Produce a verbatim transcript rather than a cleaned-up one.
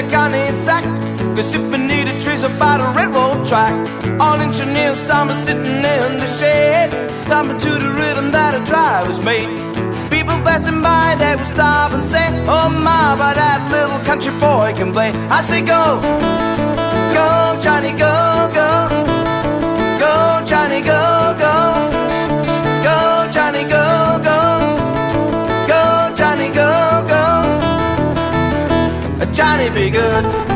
a gunny sack, gossip beneath the trees about a railroad track. All engineers stomping, sitting in the shade, stomping to the rhythm that a driver's made. People passing by, they would stop and say, oh my, but that little country boy can play. I say go, go Johnny, go, go, go Johnny, go, go, go Johnny, go, go, go Johnny, go, go, Johnny be good.